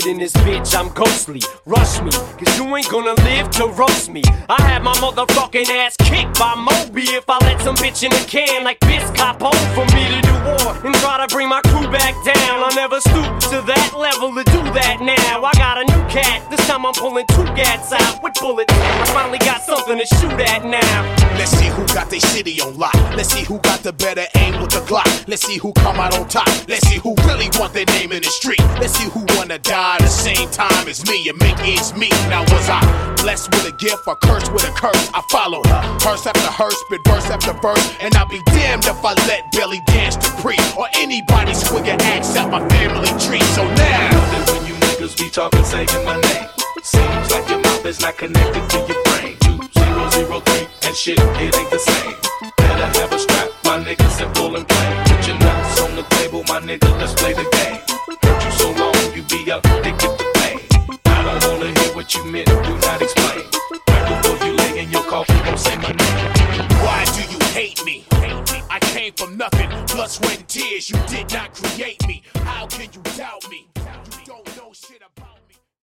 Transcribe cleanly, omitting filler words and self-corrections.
in this bitch, I'm ghostly. Rush me, cause you ain't gonna live to roast me. I had my motherfucking ass kicked by Moby if I let some bitch in a can like Biz Capo for me to do war and try to bring my crew back down. I never stooped to that level to do that now. I got a new cat, this time I'm pulling 2 gats out with bullets. I finally got something to shoot at now. Let's see who got their city on lock. Let's see who got the better aim with the Glock. Let's see who come out on top. Let's see who really want their name in the street. Let's see who wanna die the same time as me and make ends meet. Now was I blessed with a gift or cursed with a curse? I follow hearse after hearse, spit verse after verse, and I'll be damned if I let Belly Dance to Pre or anybody swig an axe at my family tree. So now, when you niggas be talking, saying my name, seems like your mouth is not connected to your brain. 2003 and shit, it ain't the same. Better have a strap, my nigga, simple and plain. Put your nuts on the table, my nigga, let's play the game. Hurt you so long, you be addicted to pain. I don't wanna hear what you meant, do not explain. Right before you lay in your coffin, don't say my name. Why do you hate me? I came from nothing, blood, sweat, and tears. You did not create me. How can you doubt me? You don't know shit about me.